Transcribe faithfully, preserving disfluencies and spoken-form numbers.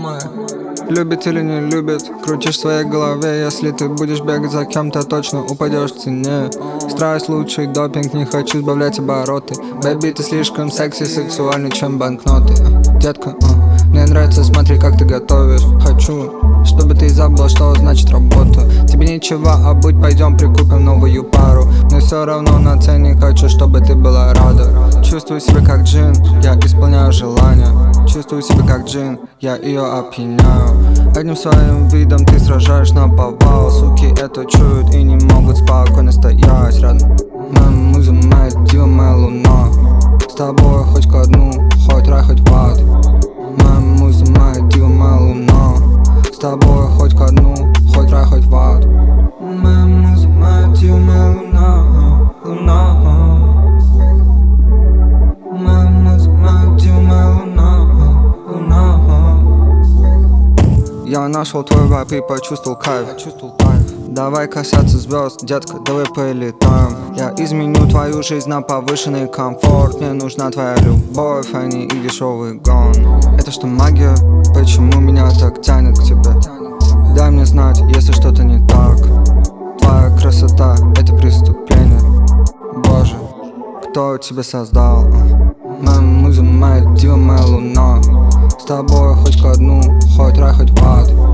моя. Любит или не любит, крутишь в своей голове. Если ты будешь бегать за кем-то, точно упадешь в цене. Страсть лучший допинг, не хочу сбавлять обороты. Бэби, ты слишком секси, сексуальный, чем банкноты. Детка, uh, мне нравится, смотри, как ты готовишь. Хочу, чтобы ты забыла, что значит работа. Тебе нечего обуть, пойдем прикупим новую пару. Мне все равно на цене, хочу, чтобы ты была рада. Чувствую себя как джин, я исполняю желания. Чувствую себя как джин, я ее опьяняю. Одним своим видом ты сражаешь наповал. Суки это чуют и не могут спокойно стоять рядом. Моя муза, моя дива, моя луна. С тобой хоть ко дну, хоть рай, хоть в ад. Моя муза, моя дива, моя луна. С тобой хоть ко дну, хоть рай, хоть в ад. Моя муза, моя дива, моя луна, луна. Моя муза, моя дива, моя луна, луна. Я нашел твой вайб и почувствовал кайф. Давай касаться звезд, детка, давай полетаем. Я изменю твою жизнь на повышенный комфорт. Мне нужна твоя любовь, а не и дешевый гон. Это что, магия? Почему меня так тянет к тебе? Дай мне знать, если что-то не так. Твоя красота — это преступление. Боже, кто тебя создал? Моя муза, моя дива, моя луна. С тобой хоть ко дну, хоть рай, хоть в ад.